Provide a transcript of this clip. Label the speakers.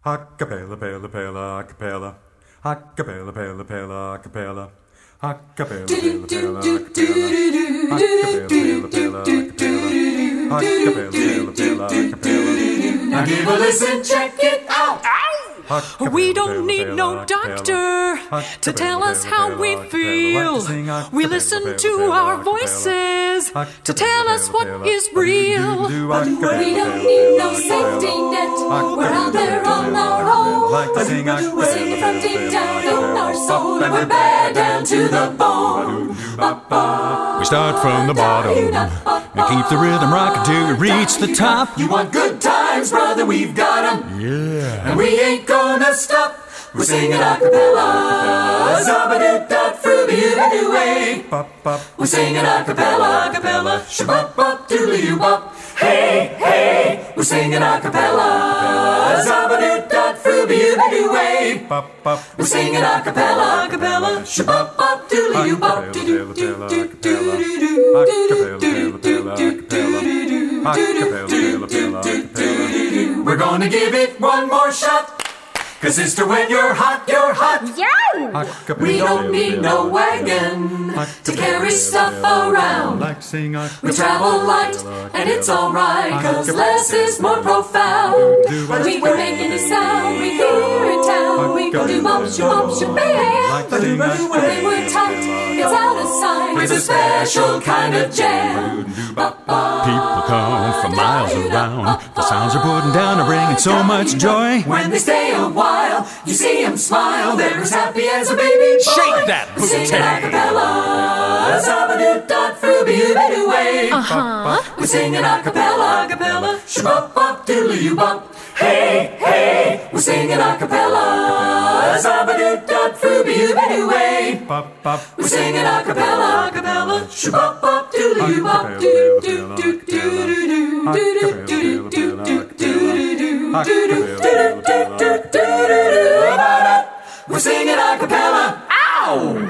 Speaker 1: Acapella, pella, pella, acapella. Acapella, pella, pella, acapella. Acapella, pella, pella, acapella. Acapella, pella, pella, acapella. Acapella, pella, pella, acapella.
Speaker 2: Now give a listen, check it out.
Speaker 3: We don't need no doctor to tell us how we feel. We listen to our voices to tell us what is real.
Speaker 2: We don't need no safety net. We're out there on our own. We're singing from deep down in our soul, and we're bad down to the bone.
Speaker 4: We start from the bottom and keep the rhythm rocking till we reach the top.
Speaker 2: You want good times, brother? We've got 'em.
Speaker 4: Yeah.
Speaker 2: And we ain't gonna stop. We're singing a cappella. Zabba-doo-da-froo-be-doo-doo-way. We're singing a cappella. Shabba-bop-doodly-oo-bop. Hey, hey. We're singing a cappella. Zabba-doo-da-froo-be-doo-doo-way. We're singing a cappella. Shabba-bop-doodly-oo-bop. We're gonna give it one more shot. 'Cause sister, when you're hot, you're hot.
Speaker 3: Yow!
Speaker 2: We don't need no wagon to carry stuff around. We travel light, and it's alright, 'cause less is more profound. When we can make any sound we hear in town, we go do bump, bam. When we're tight, it's out of sight. It's a special kind of jam.
Speaker 4: People come from miles around. The sounds are putting down are bringing so much joy.
Speaker 2: When they stay a while, you see them smile. They're as happy as a baby boy.
Speaker 4: Shake that
Speaker 2: We're singing
Speaker 4: booty.
Speaker 2: a cappella. Zabba-doo-da-froo-be-doo-doo-way. We're singing a cappella. Shabba-bop-doodly-oo-bop. Hey, hey. We're singing a cappella. Zabba-doo-da-froo-be-doo-doo-way. We're singing a cappella. Shabba-bop-doodly-oo-bop. We're singing a cappella. Ow!